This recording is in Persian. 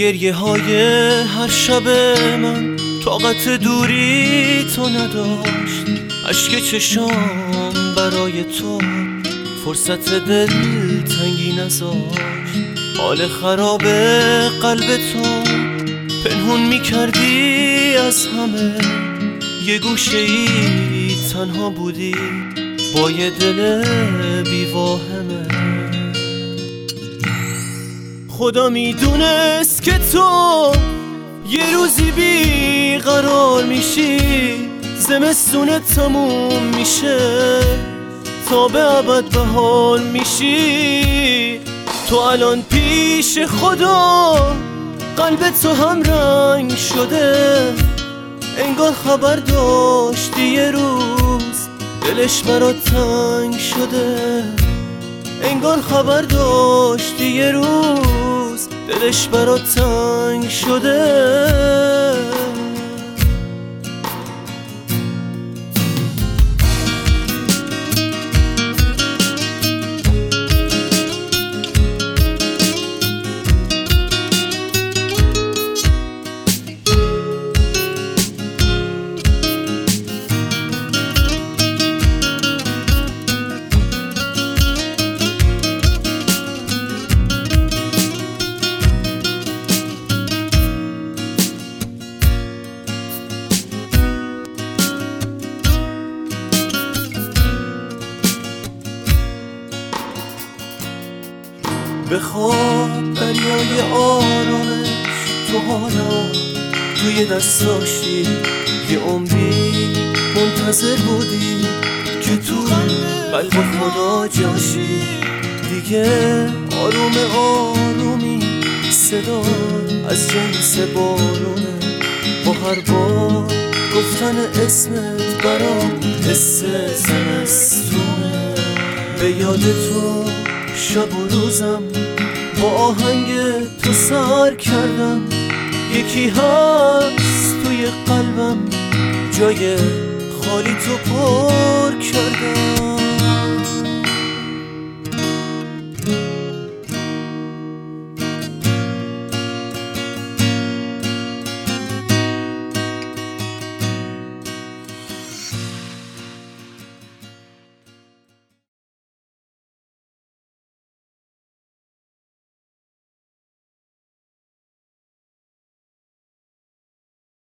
گریه های هر شب من طاقت دوری تو نداشت. اشک چشام برای تو فرصت دل تنگی نذاشت. حال خراب قلب تو پنهون میکردی از همه، یه گوشه ای تنها بودی با یه دل بیواهمه. خدا میدونست که تو یه روزی بیقرار میشی، زمستون تموم میشه، تا به ابد به حال میشی. تو الان پیش خدا قلب تو هم رنگ شده، انگار خبر داشتی یه روز دلش برات تنگ شده. انگار خبر داشتی یه روز دلش برات تنگ شده. بخواب دریای آرامش تو حالا توی دست داشتی، یه عمری منتظر بودی که تو قلب خدا جاشی. دیگه آروم آرومی صدا از جنس بارونه، با هر بار گفتن اسمت برام حس زمستونه. به یاد تو شب و روزم با آهنگ تو سر کردم، یکی هست توی قلبم جای خالی تو پر کردم.